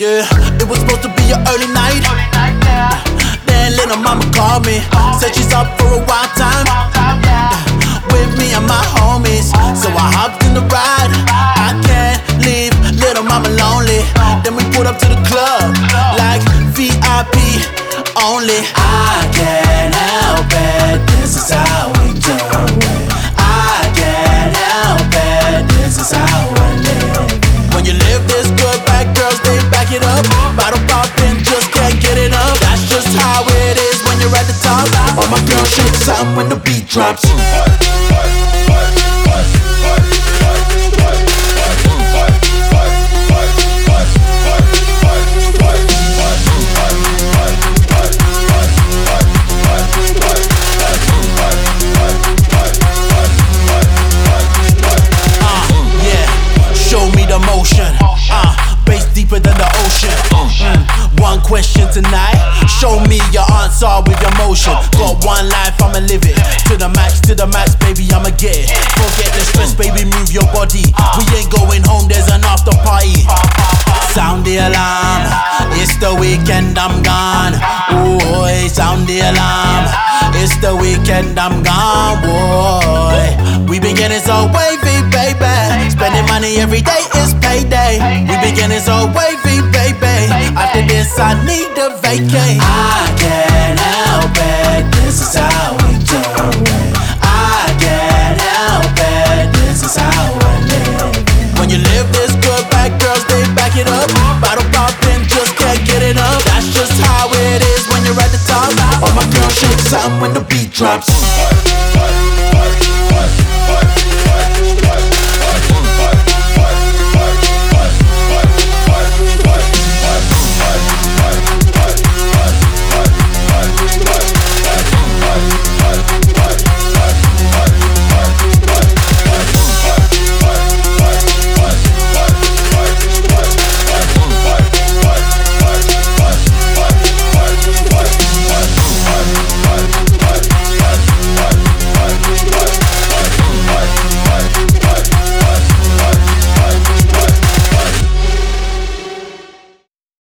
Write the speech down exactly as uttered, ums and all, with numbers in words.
Yeah, it was supposed to be an early night. Then little mama called me, said she's up for a wild time, yeah, with me and my homies. So I hopped in the ride. I can't leave little mama lonely. Then we pulled up to the club like V I P only. I can't help it, this is how we do it. I can't help it, this is how we live. When you live this good, bad girls, they back it up. Bottle poppin', just can't get it up. That's just how it is when you're at the top. All my girls shake something when the beat drops. Motion, uh, bass deeper than the ocean. Mm. One question tonight, show me your answer with your motion. Got one life, I'ma live it to the max, to the max, baby, I'ma get it. Forget the stress, baby, move your body. We ain't going home, there's an after party. Sound the alarm, it's the weekend, I'm gone. Ooh, hey, sound the alarm, it's the weekend, I'm gone, boy. We been getting so wavy, baby. Spending money every day is payday. We been getting so wavy, baby. After this, I need a vacay. I can't help it, this is how we do it. I can't help it, this is how we live. When you live this good, bad girls, they back it up. Bottle poppin', just can't get it up. That's just how it is when you're at the top. All my girls shake something when the beat drops.